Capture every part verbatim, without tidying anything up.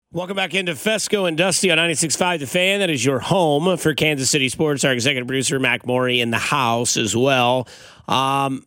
Welcome back into Fesco and Dusty on ninety-six point five The Fan. That is your home for Kansas City sports. Our executive producer, Mac Morey, in the house as well. Um,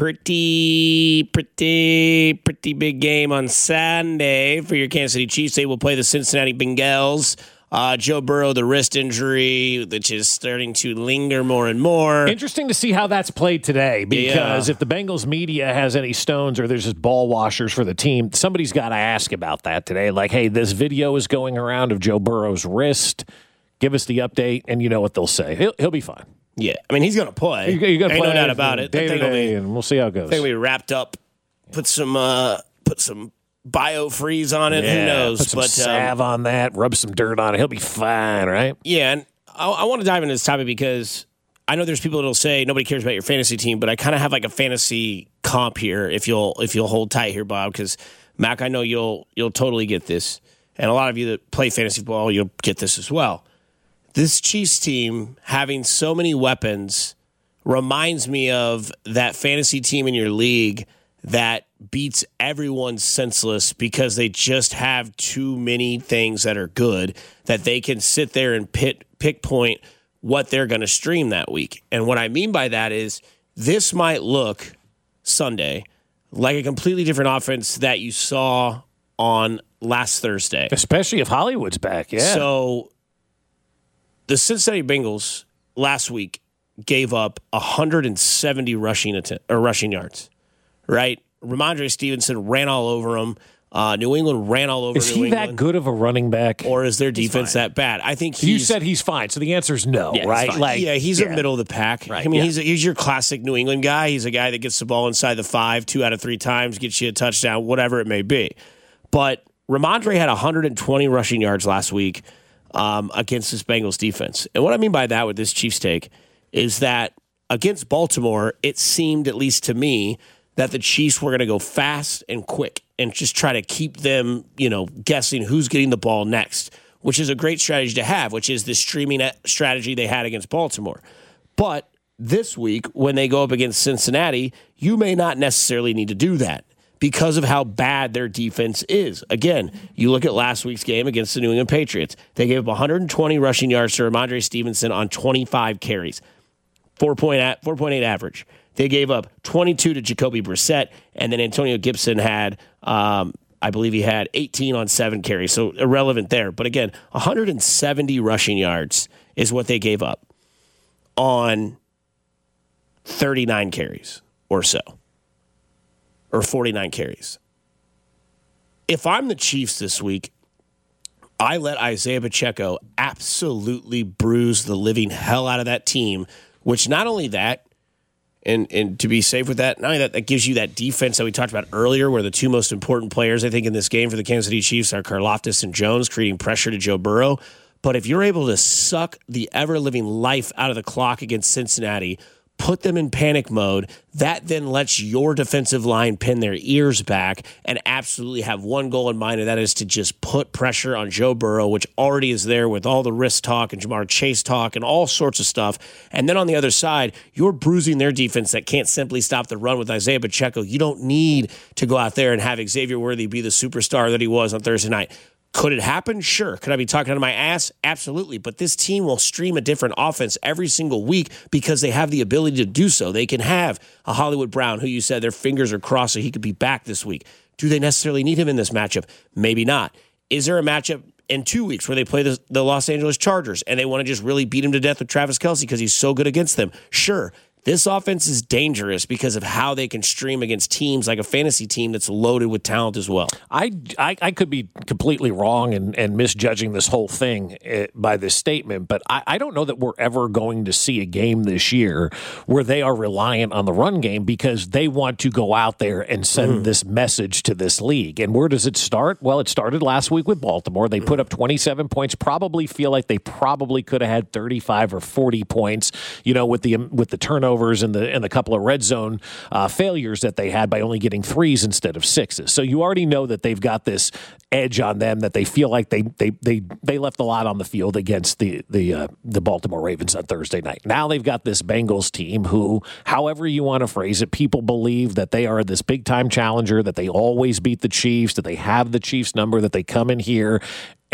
pretty, pretty, pretty big game on Sunday for your Kansas City Chiefs. They will play the Cincinnati Bengals. Uh, Joe Burrow, the wrist injury, which is starting to linger more and more. Interesting to see how that's played today, because yeah. if the Bengals media has any stones or there's just ball washers for the team, somebody's got to ask about that today. Like, hey, this video is going around of Joe Burrow's wrist. Give us the update, and you know what they'll say. He'll, he'll be fine. Yeah, I mean, he's going to play. You're, you're gonna Ain't play no doubt about it. Day to day, and we'll see how it goes. I think we wrapped up, put some, uh, put some biofreeze on it. Yeah, who knows? Put some but, salve um, on that. Rub some dirt on it. He'll be fine, right? Yeah, and I, I want to dive into this topic because I know there's people that'll say nobody cares about your fantasy team, but I kind of have like a fantasy comp here. If you'll if you'll hold tight here, Bob, because Mac, I know you'll you'll totally get this, and a lot of you that play fantasy football, you'll get this as well. This Chiefs team having so many weapons reminds me of that fantasy team in your league that beats everyone senseless because they just have too many things that are good that they can sit there and pit, pick point what they're going to stream that week. And what I mean by that is this might look Sunday like a completely different offense that you saw on last Thursday. Especially if Hollywood's back, yeah. So the Cincinnati Bengals last week gave up one hundred seventy rushing att- or rushing yards, right? Ramondre Stevenson ran all over him. Uh, New England ran all over Is New he England. that good of a running back? Or is their defense that bad? I think he's... You said he's fine, so the answer is no, yeah, right? Like, yeah, he's yeah. in the middle of the pack. Right. I mean, yeah. he's he's your classic New England guy. He's a guy that gets the ball inside the five two out of three times, gets you a touchdown, whatever it may be. But Ramondre had one hundred twenty rushing yards last week um, against this Bengals defense. And what I mean by that with this Chiefs take is that against Baltimore, it seemed, at least to me, that the Chiefs were going to go fast and quick and just try to keep them, you know, guessing who's getting the ball next, which is a great strategy to have, which is the streaming strategy they had against Baltimore. But this week, when they go up against Cincinnati, you may not necessarily need to do that because of how bad their defense is. Again, you look at last week's game against the New England Patriots. They gave up one hundred twenty rushing yards to Ramondre Stevenson on twenty-five carries, four point eight average. They gave up twenty-two to Jacoby Brissett, and then Antonio Gibson had, um, I believe he had eighteen on seven carries, so irrelevant there. But again, one hundred seventy rushing yards is what they gave up on thirty-nine carries or so, or forty-nine carries. If I'm the Chiefs this week, I let Isaiah Pacheco absolutely bruise the living hell out of that team, which not only that, And and to be safe with that, not only that, that gives you that defense that we talked about earlier, where the two most important players, I think, in this game for the Kansas City Chiefs are Karlaftis and Jones, creating pressure to Joe Burrow. But if you're able to suck the ever-living life out of the clock against Cincinnati, put them in panic mode, that then lets your defensive line pin their ears back and absolutely have one goal in mind, and that is to just put pressure on Joe Burrow, which already is there with all the wrist talk and Jamar Chase talk and all sorts of stuff. And then on the other side, you're bruising their defense that can't simply stop the run with Isaiah Pacheco. You don't need to go out there and have Xavier Worthy be the superstar that he was on Thursday night. Could it happen? Sure. Could I be talking out of my ass? Absolutely. But this team will stream a different offense every single week because they have the ability to do so. They can have a Hollywood Brown, who you said their fingers are crossed so he could be back this week. Do they necessarily need him in this matchup? Maybe not. Is there a matchup in two weeks where they play the, the Los Angeles Chargers and they want to just really beat him to death with Travis Kelce because he's so good against them? Sure. This offense is dangerous because of how they can stream against teams like a fantasy team that's loaded with talent as well. I, I, I could be completely wrong and, and misjudging this whole thing uh, by this statement, but I, I don't know that we're ever going to see a game this year where they are reliant on the run game because they want to go out there and send mm-hmm. this message to this league. And where does it start? Well, it started last week with Baltimore. They mm-hmm. put up twenty-seven points, probably feel like they probably could have had thirty-five or forty points, you know, with the with the turnover and the and the couple of red zone uh, failures that they had by only getting threes instead of sixes. So you already know that they've got this edge on them, that they feel like they they they they left a lot on the field against the the uh, the Baltimore Ravens on Thursday night. Now they've got this Bengals team who, however you want to phrase it, people believe that they are this big time challenger, that they always beat the Chiefs, that they have the Chiefs number, that they come in here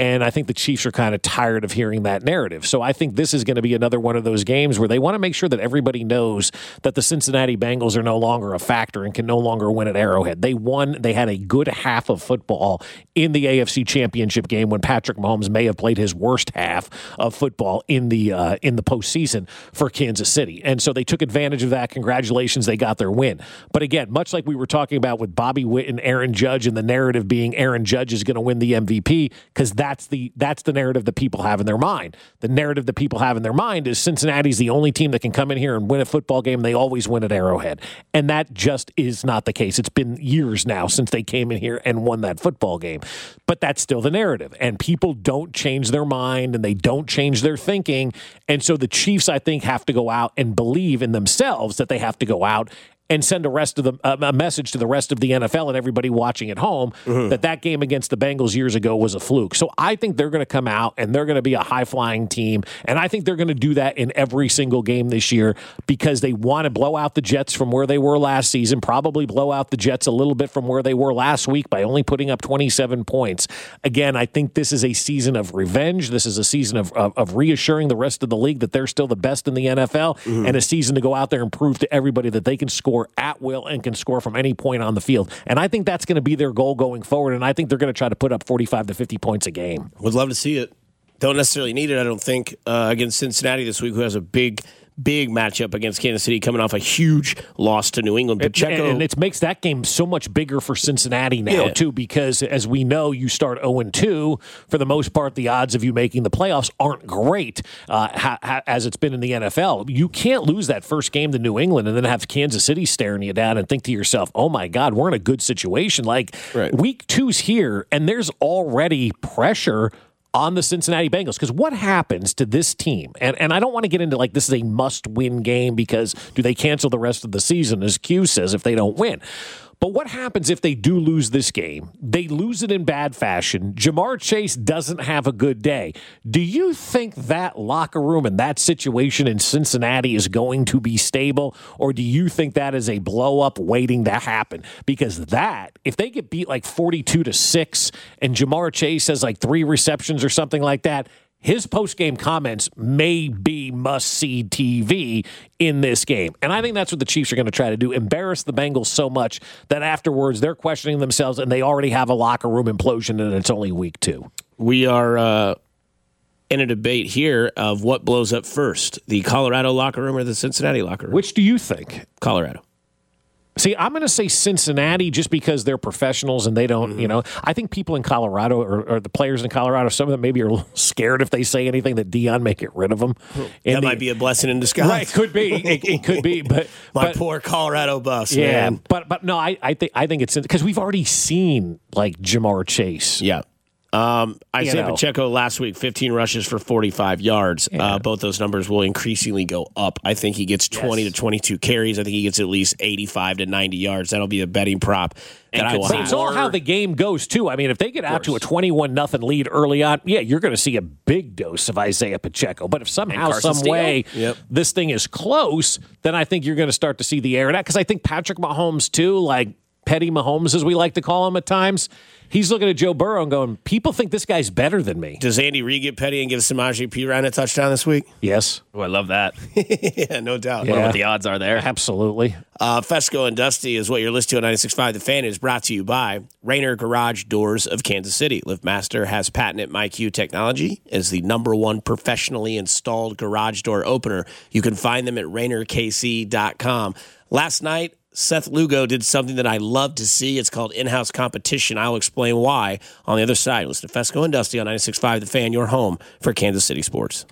And I think the Chiefs are kind of tired of hearing that narrative. So I think this is going to be another one of those games where they want to make sure that everybody knows that the Cincinnati Bengals are no longer a factor and can no longer win at Arrowhead. They won. They had a good half of football in the A F C Championship game when Patrick Mahomes may have played his worst half of football in the uh, in the postseason for Kansas City. And so they took advantage of that. Congratulations, they got their win. But again, much like we were talking about with Bobby Witt and Aaron Judge, and the narrative being Aaron Judge is going to win the M V P, because that's the that's the narrative that people have in their mind. The narrative that people have in their mind is Cincinnati's the only team that can come in here and win a football game. They always win at Arrowhead. And that just is not the case. It's been years now since they came in here and won that football game. But that's still the narrative. And people don't change their mind and they don't change their thinking. And so the Chiefs, I think, have to go out and believe in themselves that they have to go out and send a rest of the uh, a message to the rest of the N F L and everybody watching at home mm-hmm. that that game against the Bengals years ago was a fluke. So I think they're going to come out and they're going to be a high-flying team, and I think they're going to do that in every single game this year because they want to blow out the Jets from where they were last season, probably blow out the Jets a little bit from where they were last week by only putting up twenty-seven points. Again, I think this is a season of revenge. This is a season of, of, of reassuring the rest of the league that they're still the best in the N F L, mm-hmm. and a season to go out there and prove to everybody that they can score at will and can score from any point on the field. And I think that's going to be their goal going forward, and I think they're going to try to put up forty-five to fifty points a game. Would love to see it. Don't necessarily need it, I don't think, uh, against Cincinnati this week, who has a big big matchup against Kansas City, coming off a huge loss to New England. Pacheco, and, and it makes that game so much bigger for Cincinnati now, yeah. too, because as we know, you start oh and two. For the most part, the odds of you making the playoffs aren't great uh, ha, ha, as it's been in the N F L. You can't lose that first game to New England and then have Kansas City staring you down and think to yourself, oh, my God, we're in a good situation. Like, right. week two's here, and there's already pressure on the Cincinnati Bengals. Because what happens to this team, and, and I don't want to get into like this is a must-win game because do they cancel the rest of the season, as Q says, if they don't win? But what happens if they do lose this game? They lose it in bad fashion. Jamar Chase doesn't have a good day. Do you think that locker room and that situation in Cincinnati is going to be stable, or do you think that is a blow-up waiting to happen? Because that, if they get beat like forty-two to six and Jamar Chase has like three receptions or something like that, his post-game comments may be must-see T V in this game. And I think that's what the Chiefs are going to try to do, embarrass the Bengals so much that afterwards they're questioning themselves and they already have a locker room implosion and it's only week two. We are uh, in a debate here of what blows up first, the Colorado locker room or the Cincinnati locker room. Which do you think? Colorado. See, I'm going to say Cincinnati just because they're professionals and they don't, mm-hmm. you know, I think people in Colorado or, or the players in Colorado, some of them maybe are a little scared if they say anything that Dion may get rid of them. That the, might be a blessing in disguise. Right, could be. It, it could be. But My but, poor Colorado Buffs, yeah, man. But, but no, I, I, think, I think it's because we've already seen like Jamar Chase. Yeah. Um, Isaiah you know. Pacheco last week, fifteen rushes for forty-five yards. Yeah. Uh, both those numbers will increasingly go up. I think he gets twenty yes. to twenty-two carries. I think he gets at least eighty-five to ninety yards. That'll be a betting prop that I will have. It's all how the game goes, too. I mean, if they get out to a twenty-one nothing lead early on, yeah, you're going to see a big dose of Isaiah Pacheco. But if somehow, some Steele. way, yep. this thing is close, then I think you're going to start to see the air. Because I think Patrick Mahomes, too, like Petty Mahomes, as we like to call him at times, he's looking at Joe Burrow and going, people think this guy's better than me. Does Andy Reid get petty and give Samaje Perine a touchdown this week? Yes. Oh, I love that. yeah, no doubt. Yeah. I wonder what the odds are there. Absolutely. Uh, Fesco and Dusty is what you're listening to on ninety-six point five. The Fan is brought to you by Rainer Garage Doors of Kansas City. LiftMaster has patented MyQ technology as the number one professionally installed garage door opener. You can find them at rainer k c dot com. Last night, Seth Lugo did something that I love to see. It's called in-house competition. I'll explain why on the other side. Listen to Fesco and Dusty on ninety-six point five, The Fan, your home for Kansas City sports.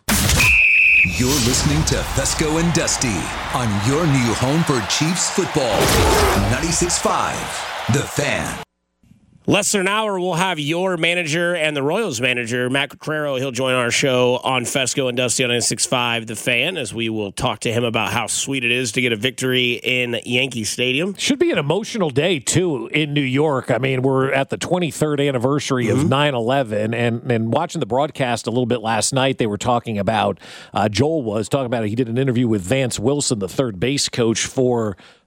You're listening to Fesco and Dusty on your new home for Chiefs football. ninety-six point five, The Fan. Less than an hour, we'll have your manager and the Royals manager, Matt Quatraro. He'll join our show on Fesco and Dusty on ninety-six point five, The Fan, as we will talk to him about how sweet it is to get a victory in Yankee Stadium. Should be an emotional day, too, in New York. I mean, we're at the twenty-third anniversary mm-hmm. of nine eleven, and, and watching the broadcast a little bit last night, they were talking about, uh, Joel was talking about it. He did an interview with Vance Wilson, the third base coach for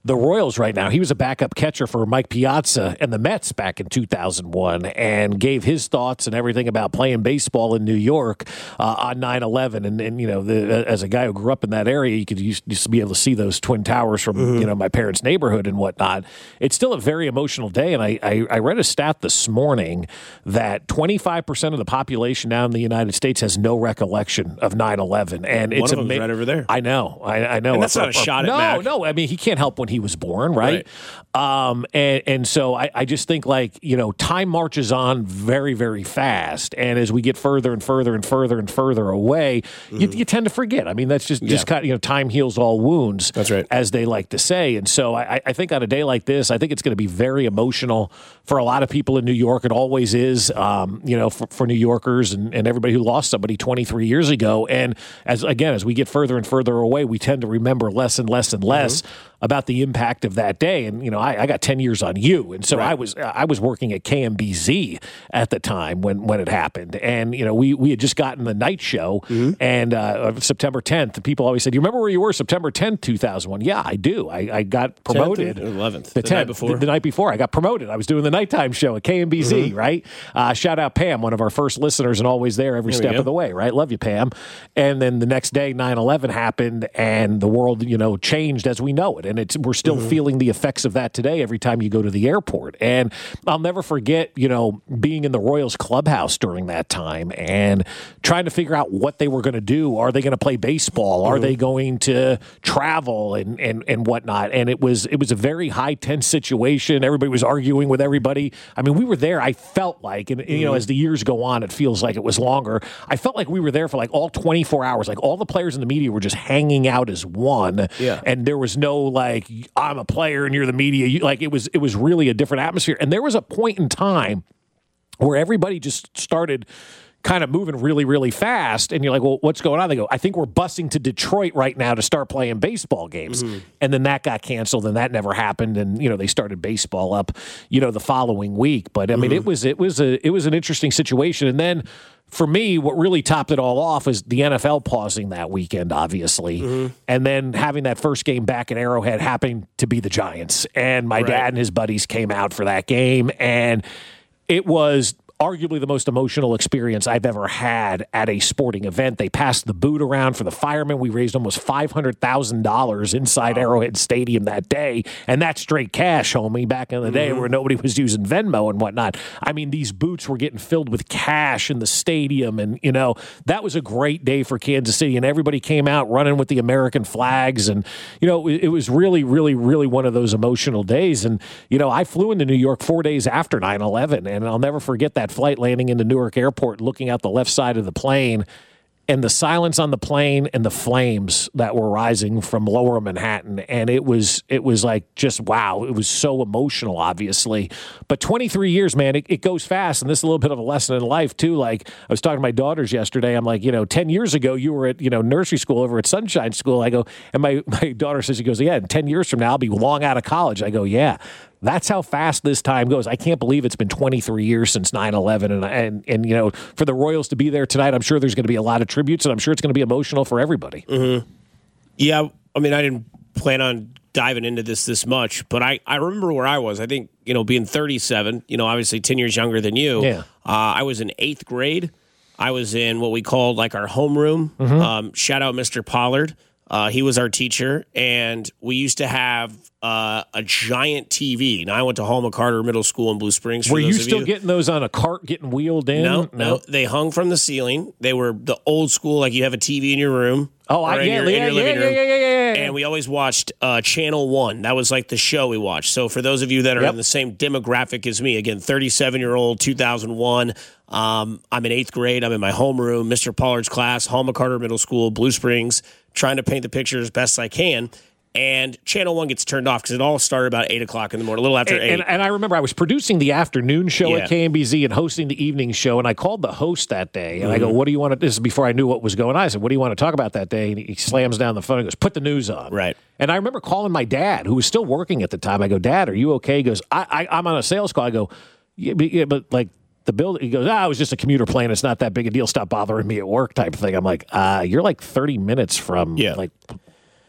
the Royals right now. He was a backup catcher for Mike Piazza and the Mets back in two thousand one and gave his thoughts and everything about playing baseball in New York uh, on nine eleven. And, and you know, the, as a guy who grew up in that area, you could used, used to be able to see those Twin Towers from, mm-hmm. you know, my parents' neighborhood and whatnot. It's still a very emotional day. And I, I, I read a stat this morning that twenty-five percent of the population now in the United States has no recollection of nine eleven. And One it's of them's ama- right over there. I know. I, I know. And that's uh, not a uh, shot at no, Mac. No, I mean, he can't help when he was born, right? right. Um, and, and so I, I just think, like, you know, time marches on very, very fast. And as we get further and further and further and further away, mm-hmm. you, you tend to forget. I mean, that's just, just yeah. kind of, you know, time heals all wounds, that's right. as they like to say. And so I, I think on a day like this, I think it's going to be very emotional for a lot of people in New York. It always is, um, you know, for, for New Yorkers and, and everybody who lost somebody twenty-three years ago. And as again, as we get further and further away, we tend to remember less and less and less mm-hmm. about the impact of that day. And, you know, I, I got ten years on you. And so right. I was I was working at K M B Z at the time when, when it happened. And, you know, we, we had just gotten the night show mm-hmm. and uh, September tenth, people always said, you remember where you were September tenth, two thousand one? Yeah, I do. I, I got promoted. eleventh. The, the tenth, night before. The, the night before. I got promoted. I was doing the nighttime show at K M B Z, mm-hmm. right? Uh, shout out Pam, one of our first listeners and always there every there step of the way, right? Love you, Pam. And then the next day, nine eleven happened and the world, you know, changed as we know it. And it's we're still mm-hmm. feeling the effects of that today every time you go to the airport. And I'll never forget, you know, being in the Royals clubhouse during that time and trying to figure out what they were going to do. Are they going to play baseball? Are mm-hmm. they going to travel and, and, and whatnot? And it was it was a very high tense situation. Everybody was arguing with everybody. I mean, we were there, I felt like, and, mm-hmm. you know, as the years go on, it feels like it was longer. I felt like we were there for like all twenty-four hours. Like all the players in the media were just hanging out as one. Yeah. And there was no like, I'm a player and you're the media. You, like it was it was really a different atmosphere. And there was a point in time where everybody just started kind of moving really, really fast. And you're like, well, what's going on? They go, I think we're busing to Detroit right now to start playing baseball games. Mm-hmm. And then that got canceled and that never happened. And, you know, they started baseball up, you know, the following week. But I mean, mm-hmm. it was, it was a, it was an interesting situation. And then for me, what really topped it all off is the N F L pausing that weekend, obviously. Mm-hmm. And then having that first game back at Arrowhead happening to be the Giants. And my right. dad and his buddies came out for that game. And it was arguably the most emotional experience I've ever had at a sporting event. They passed the boot around for the firemen. We raised almost five hundred thousand dollars inside wow. Arrowhead Stadium that day. And that's straight cash, homie, back in the day mm-hmm. where nobody was using Venmo and whatnot. I mean, these boots were getting filled with cash in the stadium. And, you know, that was a great day for Kansas City. And everybody came out running with the American flags. And, you know, it, it was really, really, really one of those emotional days. And, you know, I flew into New York four days after nine eleven. And I'll never forget that flight landing into Newark Airport, looking out the left side of the plane and the silence on the plane and the flames that were rising from lower Manhattan. And it was, it was like, just, wow. It was so emotional, obviously, but twenty-three years, man, it, it goes fast. And this is a little bit of a lesson in life too. Like I was talking to my daughters yesterday. I'm like, you know, ten years ago you were at, you know, nursery school over at Sunshine School. I go, and my, my daughter says, she goes, yeah, in ten years from now, I'll be long out of college. I go, yeah. That's how fast this time goes. I can't believe it's been twenty-three years since nine eleven. And, and, and you know, for the Royals to be there tonight, I'm sure there's going to be a lot of tributes, and I'm sure it's going to be emotional for everybody. Mm-hmm. Yeah, I mean, I didn't plan on diving into this this much, but I, I remember where I was. I think, you know, being thirty-seven, you know, obviously ten years younger than you. Yeah. Uh, I was in eighth grade. I was in what we called like our homeroom. Mm-hmm. Um, shout out Mister Pollard. Uh, he was our teacher, and we used to have uh, a giant T V. Now, I went to Hall McCarter Middle School in Blue Springs. Were you still you. getting those on a cart getting wheeled in? No, no, no. They hung from the ceiling. They were the old school, like you have a T V in your room. Oh, I, yeah, your, yeah, yeah, yeah, yeah, yeah, yeah. And we always watched uh, Channel one. That was like the show we watched. So for those of you that are yep. in the same demographic as me, again, thirty-seven-year-old, two thousand one, um, I'm in eighth grade. I'm in my homeroom, Mister Pollard's class, Hall McCarter Middle School, Blue Springs, trying to paint the picture as best I can. And Channel one gets turned off because it all started about eight o'clock in the morning, a little after and, eight. And, and I remember I was producing the afternoon show yeah. at K M B Z and hosting the evening show, and I called the host that day, and mm-hmm. I go, what do you want to, this is before I knew what was going on. I said, what do you want to talk about that day? And he slams down the phone and goes, put the news on. Right. And I remember calling my dad, who was still working at the time. I go, Dad, are you okay? He goes, I, I, I'm on a sales call. I go, yeah, but, yeah, but like, the build, he goes, ah, it was just a commuter plane. It's not that big a deal. Stop bothering me at work type thing. I'm like, uh, you're like thirty minutes from yeah. like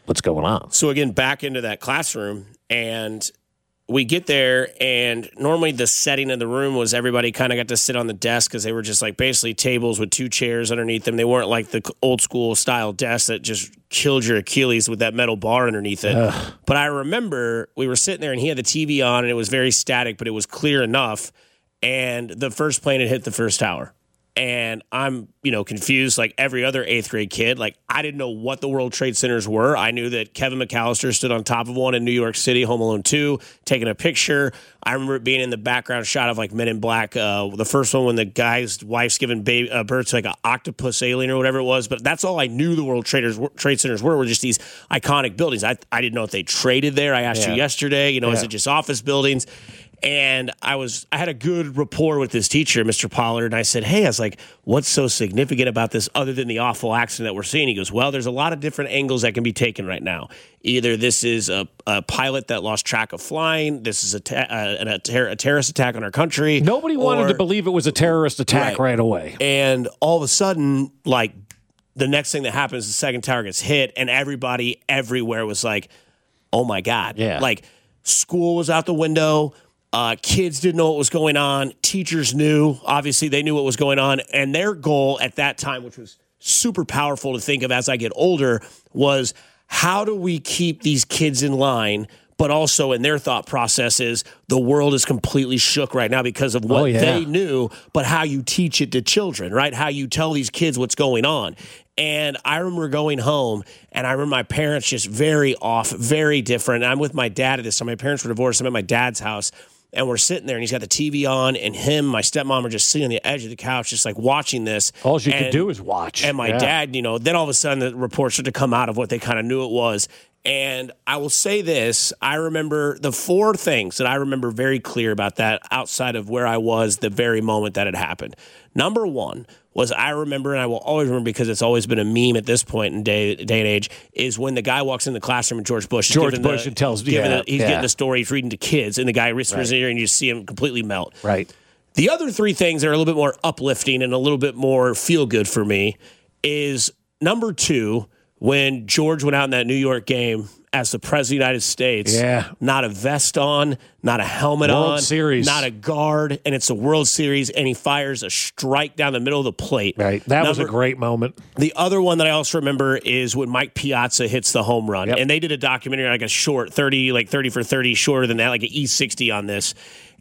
what's going on. So again, back into that classroom, and we get there, and normally the setting of the room was everybody kind of got to sit on the desk because they were just like basically tables with two chairs underneath them. They weren't like the old school style desks that just killed your Achilles with that metal bar underneath it. Ugh. But I remember we were sitting there, and he had the T V on, and it was very static, but it was clear enough. And the first plane had hit the first tower. And I'm, you know, confused like every other eighth grade kid. Like, I didn't know what the World Trade Centers were. I knew that Kevin McAllister stood on top of one in New York City, Home Alone two, taking a picture. I remember it being in the background shot of like Men in Black. Uh, the first one when the guy's wife's giving baby, uh, birth to like an octopus alien or whatever it was. But that's all I knew the World Traders, Trade Centers were, were just these iconic buildings. I, I didn't know if they traded there. I asked yeah. you yesterday, you know, yeah. is it just office buildings? And I was, I had a good rapport with this teacher, Mister Pollard, and I said, hey, I was like, what's so significant about this other than the awful accident that we're seeing? He goes, well, there's a lot of different angles that can be taken right now. Either this is a, a pilot that lost track of flying, this is a, ta- uh, a, ter- a terrorist attack on our country. Nobody or, wanted to believe it was a terrorist attack right. right away. And all of a sudden, like, the next thing that happens, the second tower gets hit, and everybody everywhere was like, oh my God. Yeah. Like, school was out the window. Uh, kids didn't know what was going on. Teachers knew. Obviously, they knew what was going on. And their goal at that time, which was super powerful to think of as I get older, was how do we keep these kids in line? But also in their thought process is the world is completely shook right now because of what oh, yeah. they knew, but how you teach it to children, right? How you tell these kids what's going on. And I remember going home, and I remember my parents just very off, very different. And I'm with my dad at this time. My parents were divorced. I'm at my dad's house. And we're sitting there, and he's got the T V on, and him, my stepmom, are just sitting on the edge of the couch, just like watching this. All you and, could do is watch. And my yeah. dad, you know, then all of a sudden the reports started to come out of what they kind of knew it was. And I will say this, I remember the four things that I remember very clear about that outside of where I was the very moment that it happened. Number one was I remember, and I will always remember because it's always been a meme at this point in day, day and age, is when the guy walks in the classroom and George Bush is George giving Bush the, and tells, giving yeah, the, he's yeah. getting the story, he's reading to kids, and the guy whispers right. in his ear, and you see him completely melt. Right. The other three things that are a little bit more uplifting and a little bit more feel good for me is number two, when George went out in that New York game as the President of the United States, yeah. not a vest on, not a helmet World on, Series. not a guard, and it's a World Series, and he fires a strike down the middle of the plate. Right, that Number, was a great moment. The other one that I also remember is when Mike Piazza hits the home run, yep. and they did a documentary, like a short, thirty, like thirty for thirty, shorter than that, like an E sixty on this,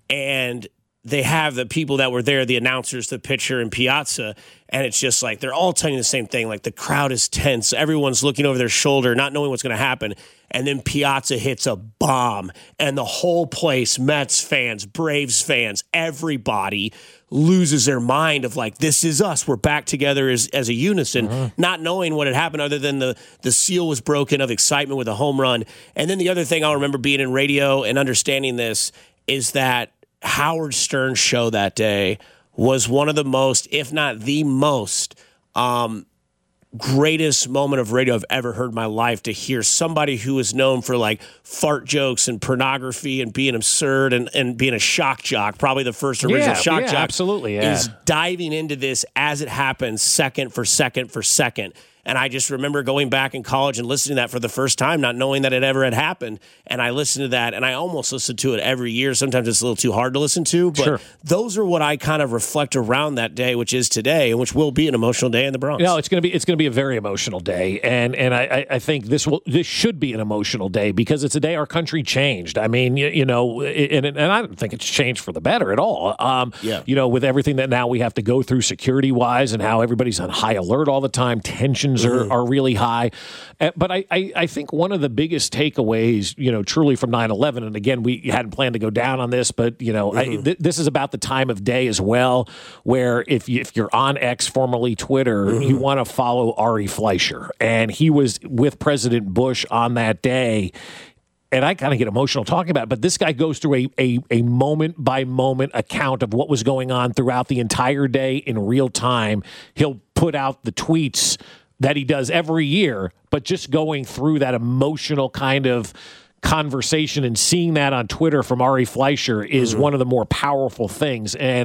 and they have the people that were there, the announcers, the pitcher, and Piazza, and it's just like they're all telling you the same thing. Like the crowd is tense. Everyone's looking over their shoulder, not knowing what's going to happen. And then Piazza hits a bomb, and the whole place, Mets fans, Braves fans, everybody loses their mind of like, this is us. We're back together as, as a unison, mm-hmm. not knowing what had happened other than the, the seal was broken of excitement with a home run. And then the other thing I'll remember being in radio and understanding this is that Howard Stern's show that day was one of the most, if not the most, um, greatest moment of radio I've ever heard in my life, to hear somebody who is known for like fart jokes and pornography and being absurd and, and being a shock jock, probably the first original yeah, shock yeah, jock, absolutely, yeah. is diving into this as it happens, second for second for second. And I just remember going back in college and listening to that for the first time, not knowing that it ever had happened. And I listened to that, and I almost listen to it every year. Sometimes it's a little too hard to listen to, but sure. those are what I kind of reflect around that day, which is today, and which will be an emotional day in the Bronx. No, it's going to be it's going to be a very emotional day, and and I, I think this will this should be an emotional day because it's a day our country changed. I mean, you, you know, and and I don't think it's changed for the better at all. Um, yeah. You know, with everything that now we have to go through security wise, and how everybody's on high alert all the time, tensions mm-hmm. are, are really high. Uh, but I, I I think one of the biggest takeaways, you know, truly from nine eleven, and again, we hadn't planned to go down on this, but you know, mm-hmm. I, th- this is about the time of day as well, where if you, if you're on X, formerly Twitter, mm-hmm. you want to follow Ari Fleischer, and he was with President Bush on that day. And I kind of get emotional talking about it, but this guy goes through a, a a moment-by-moment account of what was going on throughout the entire day in real time. He'll put out the tweets that he does every year, but just going through that emotional kind of conversation and seeing that on Twitter from Ari Fleischer is mm-hmm. one of the more powerful things. And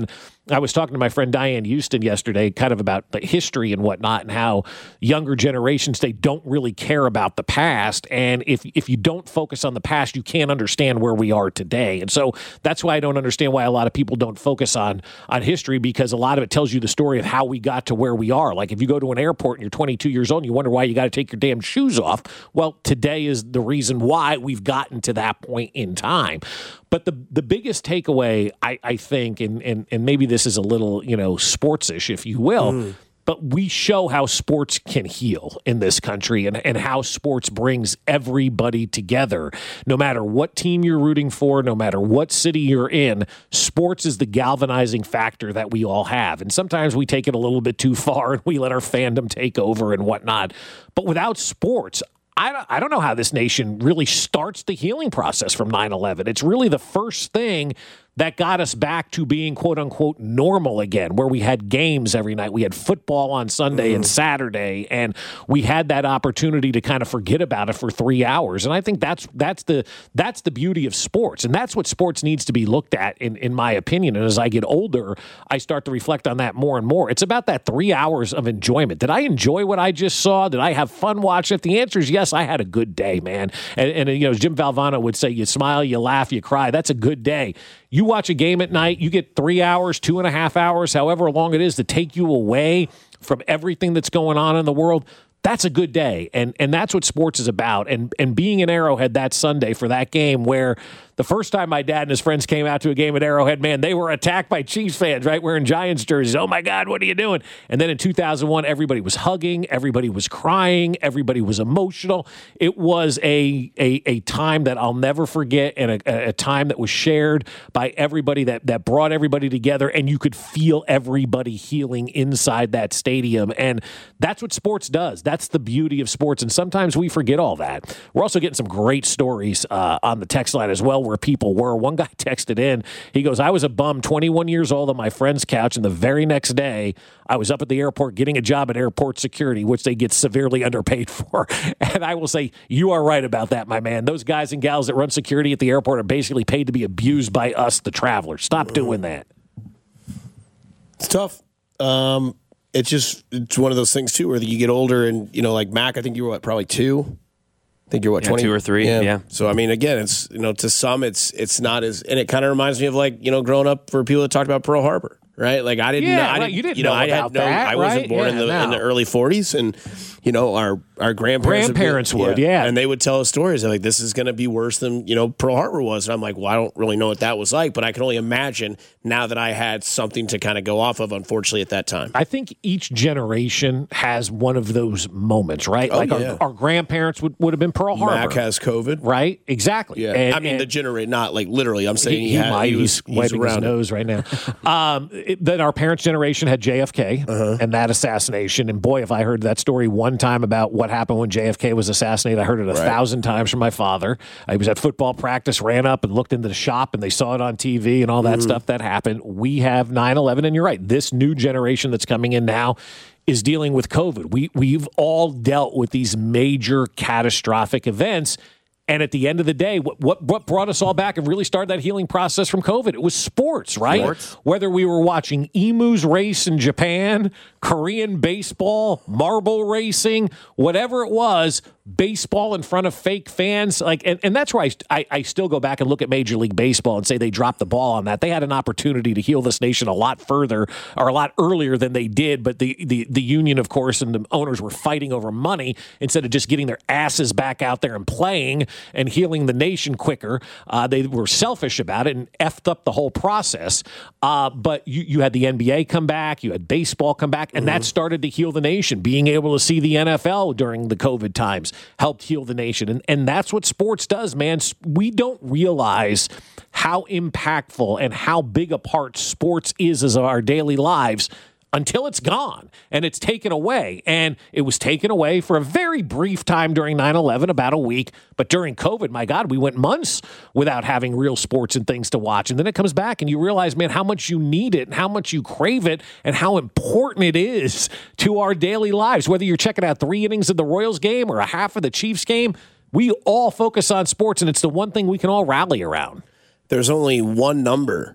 I was talking to my friend Diane Houston yesterday, kind of about the history and whatnot, and how younger generations, they don't really care about the past. And if if you don't focus on the past, you can't understand where we are today. And so that's why I don't understand why a lot of people don't focus on on history, because a lot of it tells you the story of how we got to where we are. Like if you go to an airport and you're twenty-two years old and you wonder why you got to take your damn shoes off, well, today is the reason why we've gotten to that point in time. But the the biggest takeaway, I, I think, and, and and maybe this is a little, you know, sports-ish, if you will, mm. but we show how sports can heal in this country, and, and how sports brings everybody together. No matter what team you're rooting for, no matter what city you're in, sports is the galvanizing factor that we all have. And sometimes we take it a little bit too far and we let our fandom take over and whatnot. But without sports, I don't, I don't know how this nation really starts the healing process from nine eleven. It's really the first thing that got us back to being, quote unquote, normal again, where we had games every night. We had football on Sunday mm. and Saturday, and we had that opportunity to kind of forget about it for three hours. And I think that's that's the that's the beauty of sports, and that's what sports needs to be looked at, in, in my opinion. And as I get older, I start to reflect on that more and more. It's about that three hours of enjoyment. Did I enjoy what I just saw? Did I have fun watching it? The answer is yes, I had a good day, man. And, and you know, Jim Valvano would say, you smile, you laugh, you cry. That's a good day. You watch a game at night, you get three hours, two and a half hours, however long it is, to take you away from everything that's going on in the world. That's a good day, and and that's what sports is about. And and being in Arrowhead that Sunday for that game, where the first time my dad and his friends came out to a game at Arrowhead, man, they were attacked by Chiefs fans, right, wearing Giants jerseys. Oh, my God, what are you doing? And then in two thousand one, everybody was hugging, everybody was crying, everybody was emotional. It was a a, a time that I'll never forget, and a, a time that was shared by everybody, that, that brought everybody together, and you could feel everybody healing inside that stadium. And that's what sports does. That's the beauty of sports, and sometimes we forget all that. We're also getting some great stories uh, on the text line as well, where people were. One guy texted in. He goes, I was a bum, twenty-one years old, on my friend's couch, and the very next day, I was up at the airport getting a job at airport security, which they get severely underpaid for. And I will say, you are right about that, my man. Those guys and gals that run security at the airport are basically paid to be abused by us, the travelers. Stop doing that. It's tough. Um, it's just, it's one of those things, too, where you get older and, you know, like Mac, I think you were what, probably two? I think you're what, yeah, twenty? Two or three, yeah. yeah. So, I mean, again, it's, you know, to some, it's it's not as, and it kind of reminds me of, like, you know, growing up for people that talked about Pearl Harbor, right? Like, I didn't yeah, know. I right. didn't, You didn't you know, know I about had no, that, I wasn't right? born yeah, in, the, no. in the early forties, and, you know, our, our grandparents Grandparents would, be, would, yeah. And they would tell us stories. They're like, this is going to be worse than, you know, Pearl Harbor was. And I'm like, well, I don't really know what that was like, but I can only imagine now that I had something to kind of go off of, unfortunately, at that time. I think each generation has one of those moments, right? Oh, like yeah. our, our grandparents would, would have been Pearl Harbor. Mac has COVID. Right? Exactly. Yeah. And, I mean, and the generation, not like literally. I'm saying he, he, he had, might. he was, he's wiping his around nose right now. um, it, then our parents' generation had J F K uh-huh. and that assassination. And boy, if I heard that story one time about what happened when J F K was assassinated, I heard it a right. thousand times from my father. I was at football practice, ran up and looked into the shop, and they saw it on T V and all that mm. stuff that happened. We have nine eleven, and you're right. This new generation that's coming in now is dealing with COVID. We, we've all dealt with these major catastrophic events. And at the end of the day, what, what what brought us all back and really started that healing process from COVID? It was sports, right? Sports. Whether we were watching emus race in Japan, Korean baseball, marble racing, whatever it was, baseball in front of fake fans. like, And, and that's where I, I, I still go back and look at Major League Baseball and say they dropped the ball on that. They had an opportunity to heal this nation a lot further or a lot earlier than they did. But the, the, the union, of course, and the owners were fighting over money instead of just getting their asses back out there and playing and healing the nation quicker. Uh, they were selfish about it and effed up the whole process. Uh, but you, you had the N B A come back, you had baseball come back, and mm-hmm. that started to heal the nation. Being able to see the N F L during the COVID times helped heal the nation. And, and that's what sports does, man. We don't realize how impactful and how big a part sports is as our daily lives until it's gone and it's taken away. And it was taken away for a very brief time during nine eleven, about a week. But during COVID, my God, we went months without having real sports and things to watch. And then it comes back and you realize, man, how much you need it and how much you crave it and how important it is to our daily lives. Whether you're checking out three innings of the Royals game or a half of the Chiefs game, we all focus on sports, and it's the one thing we can all rally around. There's only one number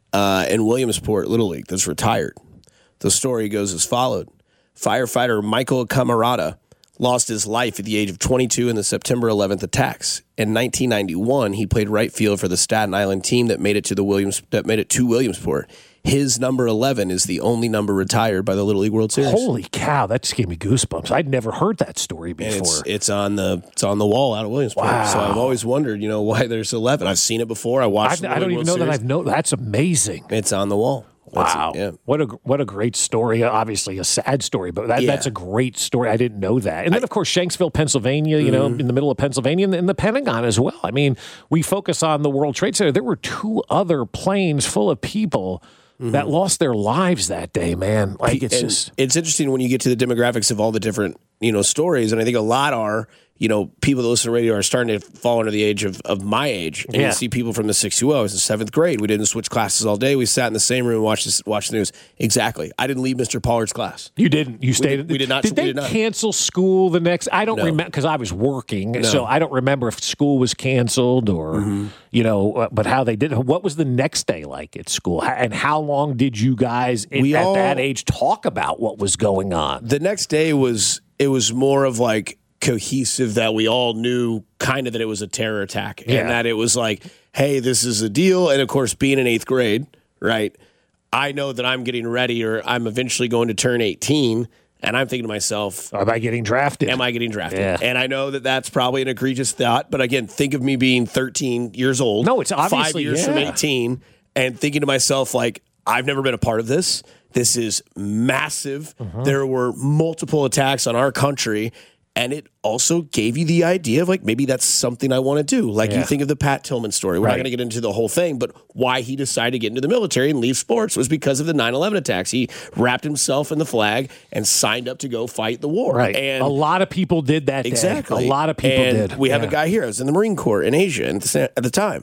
uh, in Williamsport Little League that's retired. The story goes as followed. Firefighter Michael Camarada lost his life at the age of twenty-two in the September eleventh attacks. In nineteen ninety-one, he played right field for the Staten Island team that made it to the Williams that made it to Williamsport. His number eleven is the only number retired by the Little League World Series. Holy cow, that just gave me goosebumps. I'd never heard that story before. And it's, it's on the it's on the wall out of Williamsport. Wow. So I've always wondered, you know, why there's eleven. I've seen it before. I watched. I, I don't even know Series. that I've known. That's amazing. It's on the wall. That's Wow, it, yeah. what a what a great story! Obviously, a sad story, but that, Yeah. that's a great story. I didn't know that. And then, of course, Shanksville, Pennsylvania. You know, in the middle of Pennsylvania, and, and the Pentagon as well. I mean, we focus on the World Trade Center. There were two other planes full of people mm-hmm. that lost their lives that day. Man, like it's And just it's interesting when you get to the demographics of all the different you know stories, and I think a lot are. You know, people that listen to radio are starting to fall under the age of, of my age. And Yeah. you see people from the six two oh. I was in seventh grade. We didn't switch classes all day. We sat in the same room and watched, this, watched the news. Exactly. I didn't leave Mister Pollard's class. You didn't. You stayed. did- we did not- Did we they did not. cancel school the next? I don't No. remember because I was working, so I don't remember if school was canceled or Mm-hmm. you know. Uh, but how they did. What was the next day like at school? How- And how long did you guys in, We at all- that age talk about what was going on? The next day was, it was more of like cohesive that we all knew kind of that it was a terror attack Yeah. and that it was like, hey, this is a deal. And of course, being in eighth grade, right? I know that I'm getting ready or I'm eventually going to turn eighteen. And I'm thinking to myself, Am I getting drafted? am I getting drafted? Yeah. And I know that that's probably an egregious thought. But again, think of me being thirteen years old. No, it's five obviously- years from yeah. eighteen and thinking to myself, like, I've never been a part of this. This is massive. Mm-hmm. There were multiple attacks on our country. And it also gave you the idea of like, maybe that's something I want to do. Like Yeah. you think of the Pat Tillman story. We're Right. not going to get into the whole thing, but why he decided to get into the military and leave sports was because of the nine eleven attacks. He wrapped himself in the flag and signed up to go fight the war. Right. And a lot of people did that day. exactly. A lot of people and did. We have Yeah. a guy here. I was in the Marine Corps in Asia at the, at the time.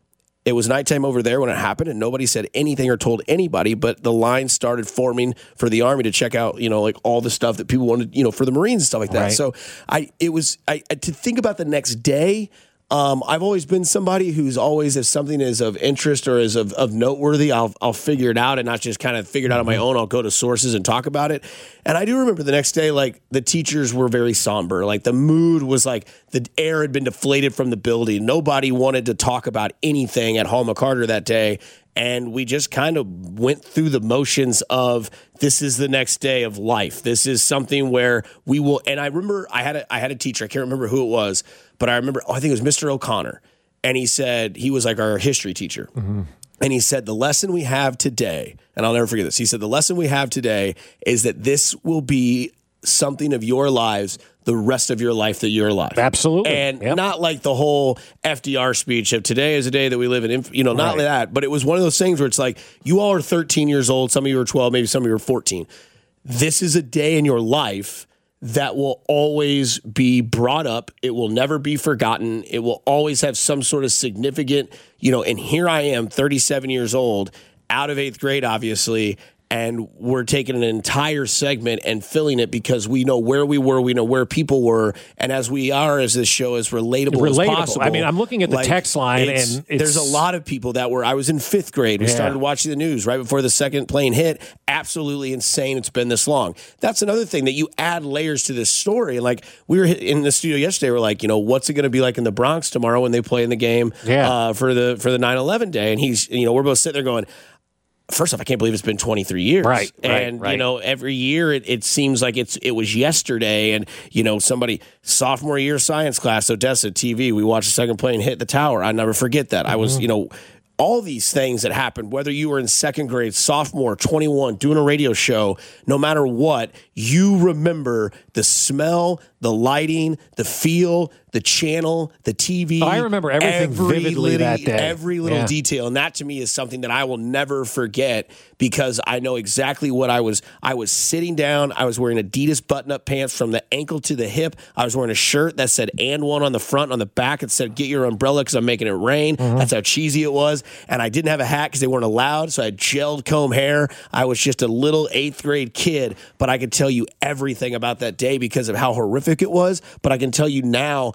It was nighttime over there when it happened, and nobody said anything or told anybody, but the line started forming for the Army to check out, you know, like all the stuff that people wanted, you know, for the Marines and stuff like that. Right. So I, it was, I, to think about the next day, um, I've always been somebody who's always, if something is of interest or is of, of noteworthy, I'll, I'll figure it out and not just kind of figure it out on my own. I'll go to sources and talk about it. And I do remember the next day, like the teachers were very somber. Like the mood was like the air had been deflated from the building. Nobody wanted to talk about anything at Hall McCarter that day. And we just kind of went through the motions of this is the next day of life. This is something where we will. And I remember I had a, I had a teacher. I can't remember who it was, but I remember, oh, I think it was Mister O'Connor. And he said, he was like our history teacher. Mm-hmm. And he said, the lesson we have today, and I'll never forget this. He said, the lesson we have today is that this will be something of your lives the rest of your life that you're alive. Absolutely. And Yep. not like the whole F D R speech of today is a day that we live in, you know, not Right. like that, but it was one of those things where it's like, you all are thirteen years old, some of you are twelve, maybe some of you are fourteen. This is a day in your life that will always be brought up. It will never be forgotten. It will always have some sort of significant, you know, and here I am, thirty-seven years old, out of eighth grade, obviously, and we're taking an entire segment and filling it because we know where we were, we know where people were, and as we are, as this show is relatable, Relatable. as possible. I mean, I'm looking at the text line, it's- and it's- there's a lot of people that were. I was in fifth grade. We Yeah. started watching the news right before the second plane hit. Absolutely insane. It's been this long. That's another thing that you add layers to this story. Like we were in the studio yesterday. We're like, you know, what's it going to be like in the Bronx tomorrow when they play in the game Yeah. uh, for the for the nine eleven day? And he's, you know, we're both sitting there going, first off, I can't believe it's been twenty-three years. Right, right, and, right. you know, every year it, it seems like it's it was yesterday. And, you know, somebody, sophomore year science class, Odessa T V, we watched the second plane hit the tower. I never forget that. I was, you know, all these things that happened, whether you were in second grade, sophomore, twenty-one, doing a radio show, no matter what, you remember the smell, the lighting, the feel, the channel, the T V. Oh, I remember everything every vividly little, that day. Every little Yeah. detail. And that to me is something that I will never forget because I know exactly what I was. I was sitting down. I was wearing Adidas button-up pants from the ankle to the hip. I was wearing a shirt that said "and one" on the front. On the back, it said "Get your umbrella" because I'm making it rain. Mm-hmm. That's how cheesy it was. And I didn't have a hat because they weren't allowed. So I had gelled comb hair. I was just a little eighth grade kid, but I could tell you everything about that day because of how horrific it was. But I can tell you now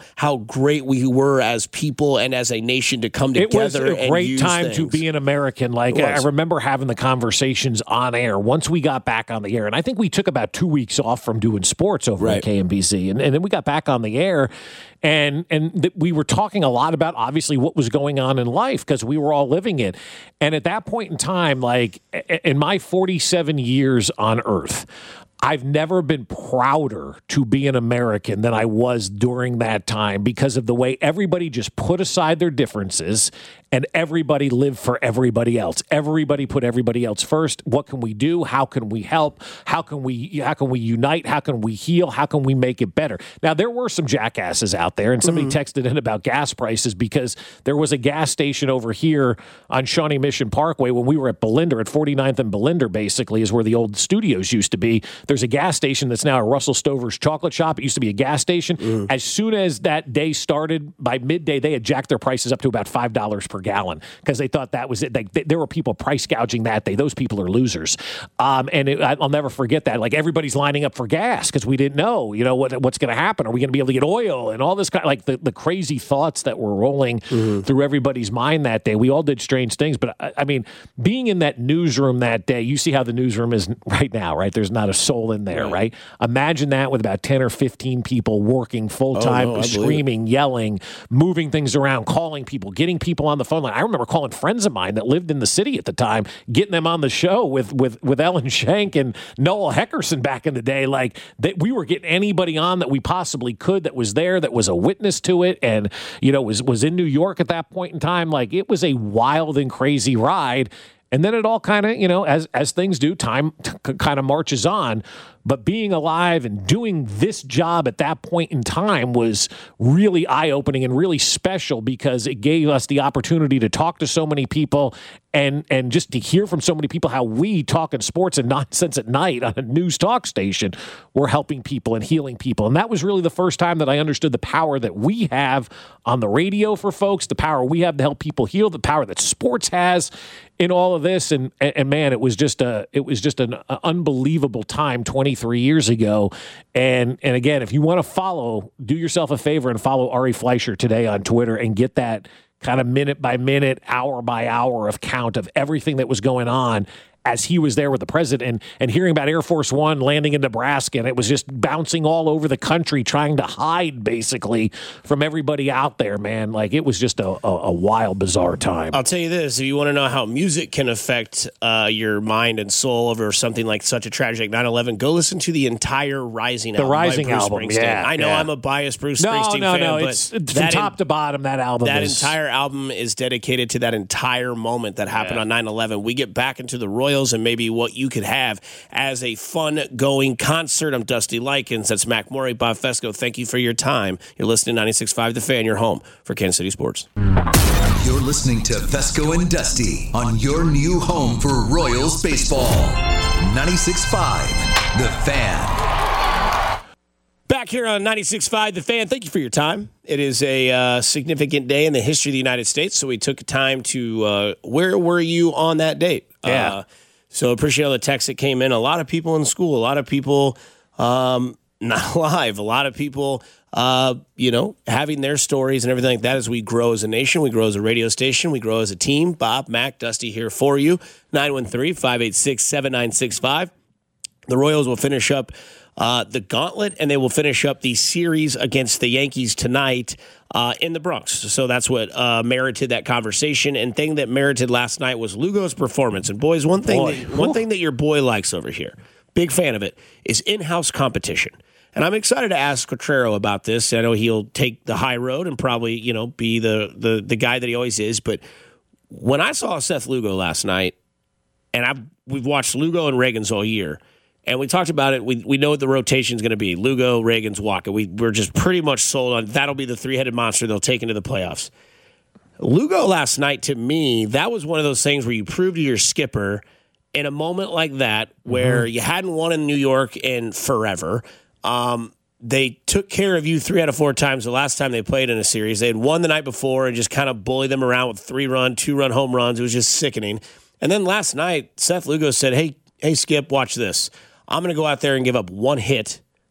how great we were as people and as a nation to come together. It was a great time things. to be an American. Like I remember having the conversations on air once we got back on the air. And I think we took about two weeks off from doing sports over right. at K M B C. And, and then we got back on the air. And and th- we were talking a lot about, obviously, what was going on in life because we were all living it. And at that point in time, like in my forty-seven years on Earth, I've never been prouder to be an American than I was during that time because of the way everybody just put aside their differences and everybody lived for everybody else. Everybody put everybody else first. What can we do? How can we help? How can we how can we unite? How can we heal? How can we make it better? Now, there were some jackasses out there, and somebody mm-hmm. texted in about gas prices because there was a gas station over here on Shawnee Mission Parkway when we were at Belinder, at forty-ninth and Belinder, basically, is where the old studios used to be. There's a gas station that's now a Russell Stover's chocolate shop. It used to be a gas station. Mm. As soon as that day started, by midday, they had jacked their prices up to about five dollars per gallon because they thought that was it. Like, they, there were people price gouging that day. Those people are losers. Um, and it, I'll never forget that. Like, everybody's lining up for gas because we didn't know, you know, what what's going to happen. Are we going to be able to get oil and all this kind of, like, the, the crazy thoughts that were rolling mm-hmm. through everybody's mind that day. We all did strange things. But, I, I mean, being in that newsroom that day, you see how the newsroom is right now, right? There's not a soul in there, right? right? Imagine that with about ten or fifteen people working full-time, oh, no, screaming, yelling, moving things around, calling people, getting people on the phone line. I remember calling friends of mine that lived in the city at the time, getting them on the show with with, with Ellen Schenk and Noel Heckerson back in the day. Like, that we were getting anybody on that we possibly could that was there, that was a witness to it, and, you know, was was in New York at that point in time. Like, it was a wild and crazy ride. And then it all kind of, you know, as as things do, time t- kind of marches on. But being alive and doing this job at that point in time was really eye-opening and really special because it gave us the opportunity to talk to so many people and and just to hear from so many people how we talking sports and nonsense at night on a news talk station were helping people and healing people. And that was really the first time that I understood the power that we have on the radio for folks, the power we have to help people heal, the power that sports has in all of this. And, and, and man, it was just a it was just an unbelievable time twenty-three years ago. And and again, if you want to follow, do yourself a favor and follow Ari Fleischer today on Twitter and get that kind of minute by minute, hour by hour of count of everything that was going on as he was there with the president, and, and hearing about Air Force One landing in Nebraska, and it was just bouncing all over the country, trying to hide basically from everybody out there, man. Like, it was just a, a, a wild, bizarre time. I'll tell you this, if you want to know how music can affect uh, your mind and soul over something like such a tragedy like nine eleven, go listen to the entire Rising the album. The Rising by Bruce album, Springsteen. yeah. I know yeah. I'm a biased Bruce no, Springsteen no, fan, no, but it's, it's from top in, to bottom, that album That is, entire album is dedicated to that entire moment that happened yeah. on nine eleven. We get back into the Royals and maybe what you could have as a fun-going concert. I'm Dusty Likens. That's Mac Morey, Bob Fesco. Thank you for your time. You're listening to ninety-six point five The Fan, your home for Kansas City sports. You're listening to Fesco and Dusty on your new home for Royals baseball. ninety-six point five The Fan. Back here on ninety-six point five The Fan. Thank you for your time. It is a uh, significant day in the history of the United States, so we took time to, uh, where were you on that date? Yeah. Uh, So appreciate all the texts that came in. A lot of people in school, a lot of people um, not alive, a lot of people, uh, you know, having their stories and everything like that as we grow as a nation, we grow as a radio station, we grow as a team. Bob, Mac, Dusty here for you. nine one three, five eight six, seven nine six five. The Royals will finish up uh, the gauntlet, and they will finish up the series against the Yankees tonight uh, in the Bronx. So that's what uh, merited that conversation. And thing that merited last night was Lugo's performance. And boys, one thing, that, one thing that your boy likes over here, big fan of it, is in-house competition. And I'm excited to ask Cotrero about this. I know he'll take the high road and probably, you know, be the the the guy that he always is. But when I saw Seth Lugo last night, and I've we've watched Lugo and Reagans all year, and we talked about it. We we know what the rotation is going to be. Lugo, Reagans, Waka. We, we're just pretty much sold on that'll be the three-headed monster they'll take into the playoffs. Lugo last night, to me, that was one of those things where you prove to your skipper in a moment like that where mm-hmm. you hadn't won in New York in forever. Um, they took care of you three out of four times the last time they played in a series. They had won the night before and just kind of bullied them around with three-run, two-run home runs. It was just sickening. And then last night, Seth Lugo said, hey, hey, Skip, watch this. I'm going to go out there and give up one hit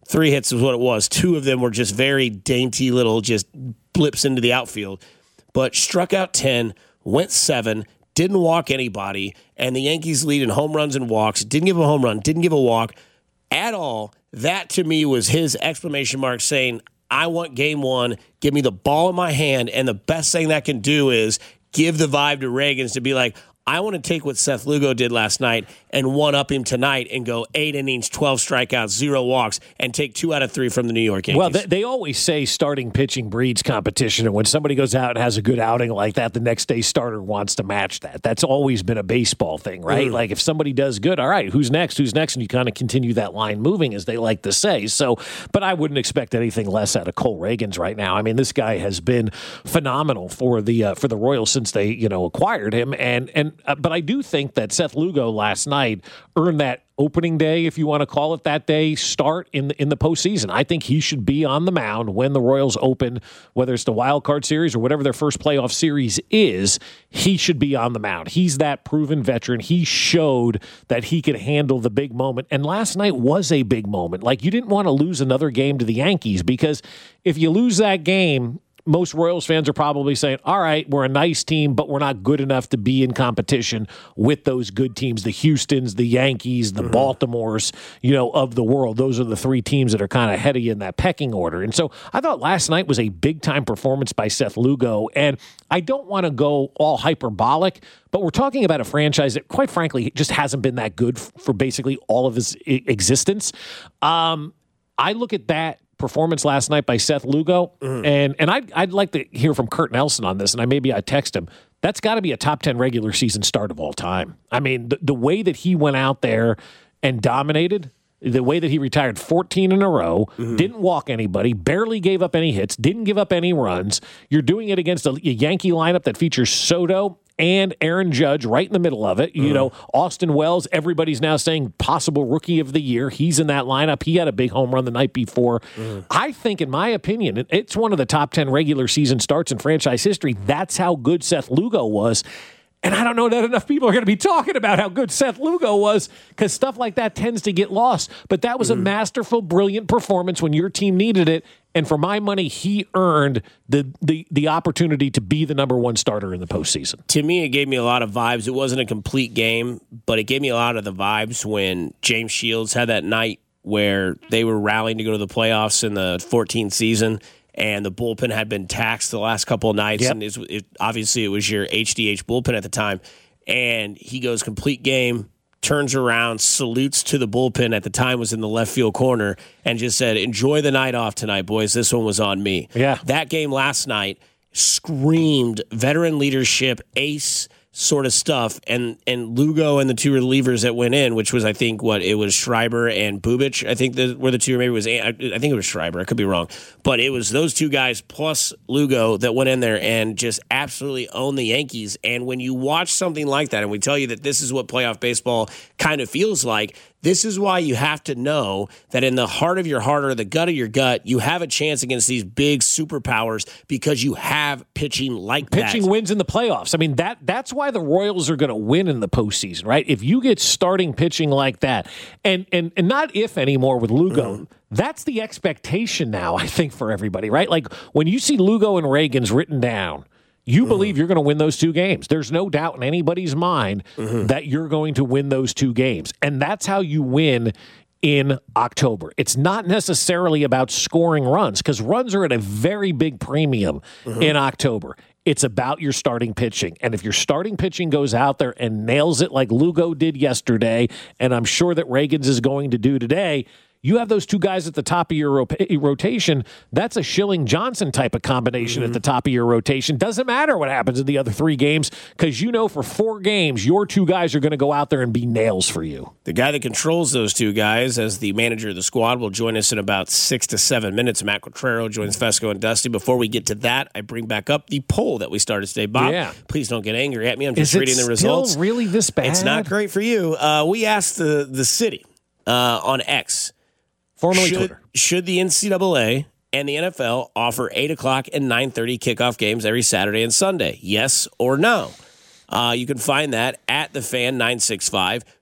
Three hits is what it was. Two of them were just very dainty little just blips into the outfield. But struck out ten, went seven, didn't walk anybody, and the Yankees lead in home runs and walks. Didn't give a home run, didn't give a walk at all. That, to me, was his exclamation mark saying, I want game one. Give me the ball in my hand, and the best thing that can do is give the vibe to Ragans to be like, I want to take what Seth Lugo did last night and one-up him tonight and go eight innings, twelve strikeouts, zero walks, and take two out of three from the New York Yankees. Well, they, they always say starting pitching breeds competition, and when somebody goes out and has a good outing like that, the next day starter wants to match that. That's always been a baseball thing, right? Mm. Like if somebody does good, all right, who's next, who's next, and you kind of continue that line moving, as they like to say. So, but I wouldn't expect anything less out of Cole Ragans right now. I mean, this guy has been phenomenal for the uh, for the Royals since they, you know, acquired him, and and uh, but I do think that Seth Lugo last night earned that opening day, if you want to call it that day, start in the, in the postseason. I think he should be on the mound when the Royals open, whether it's the wild card series or whatever their first playoff series is. He should be on the mound. He's that proven veteran. He showed that he could handle the big moment, and last night was a big moment. Like, you didn't want to lose another game to the Yankees, because if you lose that game, most Royals fans are probably saying, all right, we're a nice team, but we're not good enough to be in competition with those good teams, the Houstons, the Yankees, the mm-hmm. Baltimores, you know, of the world. Those are the three teams that are kind of ahead of you in that pecking order. And so I thought last night was a big-time performance by Seth Lugo, and I don't want to go all hyperbolic, but we're talking about a franchise that, quite frankly, just hasn't been that good for basically all of his existence. Um, I look at that performance last night by Seth Lugo, mm. and and I'd, I'd like to hear from Kurt Nelson on this, and I maybe I text him. That's got to be a top ten regular season start of all time. I mean, the, the way that he went out there and dominated, the way that he retired fourteen in a row, mm-hmm. didn't walk anybody, barely gave up any hits, didn't give up any runs. You're doing it against a, a Yankee lineup that features Soto and Aaron Judge right in the middle of it. You mm. know, Austin Wells, everybody's now saying possible rookie of the year. He's in that lineup. He had a big home run the night before. Mm. I think, in my opinion, it's one of the top ten regular season starts in franchise history. That's how good Seth Lugo was. And I don't know that enough people are going to be talking about how good Seth Lugo was, because stuff like that tends to get lost. But that was mm. a masterful, brilliant performance when your team needed it. And for my money, he earned the, the the opportunity to be the number one starter in the postseason. To me, it gave me a lot of vibes. It wasn't a complete game, but it gave me a lot of the vibes when James Shields had that night where they were rallying to go to the playoffs in the fourteenth season, and the bullpen had been taxed the last couple of nights, yep. and it, it, obviously it was your H D H bullpen at the time, and he goes complete game, turns around, salutes to the bullpen, at the time was in the left field corner, and just said, enjoy the night off tonight, boys. This one was on me. Yeah. That game last night screamed veteran leadership, ace sort of stuff, and and Lugo and the two relievers that went in, which was, I think, what, it was Schreiber and Bubic, I think that were the two, or maybe it was, I think it was Schreiber, I could be wrong, but it was those two guys plus Lugo that went in there and just absolutely owned the Yankees. And when you watch something like that, and we tell you that this is what playoff baseball kind of feels like, this is why you have to know that in the heart of your heart or the gut of your gut, you have a chance against these big superpowers because you have pitching like pitching that. Pitching wins in the playoffs. I mean, that that's why the Royals are going to win in the postseason, right? If you get starting pitching like that, and and, and not if anymore with Lugo, mm. that's the expectation now, I think, for everybody, right? Like, when you see Lugo and Ragans written down, you mm-hmm. believe you're going to win those two games. There's no doubt in anybody's mind mm-hmm. that you're going to win those two games. And that's how you win in October. It's not necessarily about scoring runs, because runs are at a very big premium mm-hmm. in October. It's about your starting pitching. And if your starting pitching goes out there and nails it like Lugo did yesterday, and I'm sure that Ragans is going to do today, you have those two guys at the top of your ro- rotation. That's a Schilling-Johnson type of combination mm-hmm. at the top of your rotation. Doesn't matter what happens in the other three games, because you know for four games, your two guys are going to go out there and be nails for you. The guy that controls those two guys as the manager of the squad will join us in about six to seven minutes. Matt Quatrero joins Fesco and Dusty. Before we get to that, I bring back up the poll that we started today. Bob, yeah. please don't get angry at me. I'm just Is reading it the results. Still really this bad? It's not great for you. Uh, we asked the, the city uh, on X, Formerly should, Twitter. Should the N C double A and the N F L offer eight o'clock and nine thirty kickoff games every Saturday and Sunday? Yes or no? Uh, you can find that at the fan nine six five.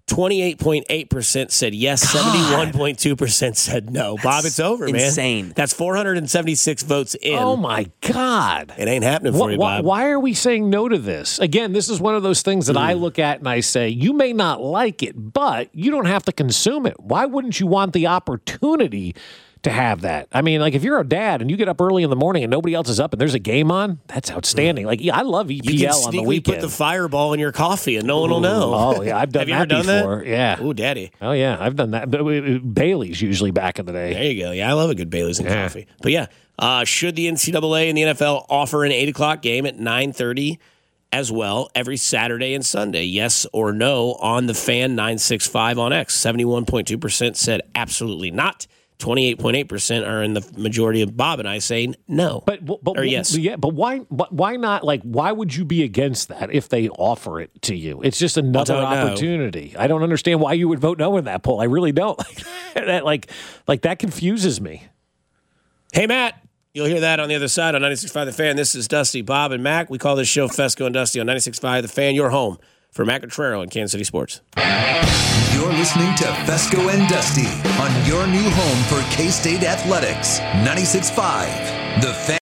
twenty-eight point eight percent said yes, seventy-one point two percent said no. Bob, it's over, man. Insane. That's four hundred seventy-six votes in. Oh, my God. It ain't happening for Wh- you, wh- Bob. Why are we saying no to this? Again, this is one of those things that mm. I look at and I say, you may not like it, but you don't have to consume it. Why wouldn't you want the opportunity to have that? I mean, like if you're a dad and you get up early in the morning and nobody else is up and there's a game on, that's outstanding. Like yeah, I love E P L you can on the sneakily weekend. put the fireball in your coffee and no one will know. Oh yeah, I've done Have you that ever done before. That? Yeah. Ooh, daddy. Oh yeah, I've done that. But Bailey's usually back in the day. There you go. Yeah, I love a good Bailey's and yeah. coffee. But yeah, uh, should the N C double A and the N F L offer an eight o'clock game at nine thirty as well every Saturday and Sunday? Yes or no on the Fan nine sixty-five on X. seventy-one point two percent said absolutely not. twenty-eight point eight percent are in the majority of Bob and I saying no. But, but or yes. Yeah, but why but why not? Like, why would you be against that if they offer it to you? It's just another opportunity. Know. I don't understand why you would vote no in that poll. I really don't. that like like that confuses me. Hey, Matt. You'll hear that on the other side on ninety-six point five The Fan. This is Dusty, Bob, and Mac. We call this show Fesco and Dusty on ninety-six point five The Fan, your home for Mac Cotrero and Kansas City Sports. You're listening to Fesco and Dusty on your new home for K-State Athletics. ninety-six point five The Fan.